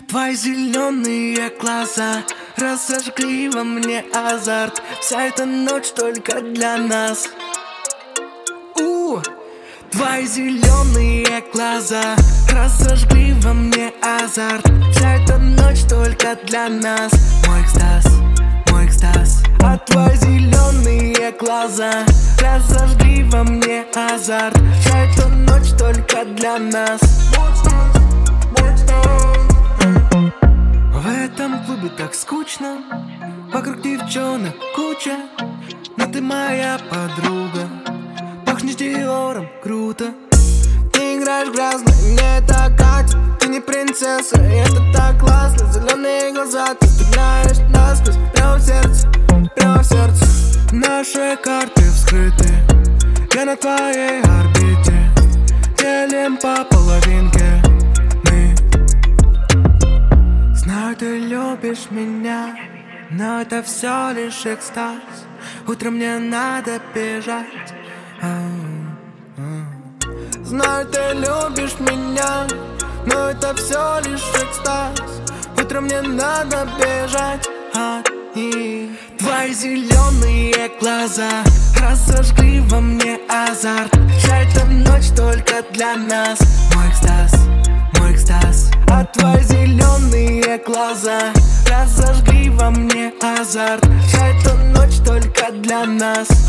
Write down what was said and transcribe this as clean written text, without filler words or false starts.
Твои зеленые глаза разожгли во мне азарт. Вся эта ночь только для нас. Твои зеленые глаза разожгли во мне азарт. Вся эта ночь только для нас. Мой экстаз, мой экстаз. А твои зеленые глаза разожгли во мне азарт. Вся эта ночь только для нас. В этом клубе так скучно, вокруг девчонок куча, но ты моя подруга. Пахнешь Диором, круто. Ты играешь грязно, и мне это катит. Ты не принцесса, и это так классно. Зеленые глаза, ты стреляешь насквозь. Прямо в сердце, прямо в сердце. Наши карты вскрыты, я на твоей орбите. Делим по половинке мы. Знаю, ты любишь меня, но это все лишь экстаз. Утром мне надо бежать. Знаю, ты любишь меня, но это все лишь экстаз. Утром мне надо бежать от них. Твои зеленые глаза разожгли во мне азарт. Вся эта ночь только для нас. Мой экстаз, мой экстаз. А твои зеленые глаза разожгли во мне азарт. Вся эта ночь только для нас.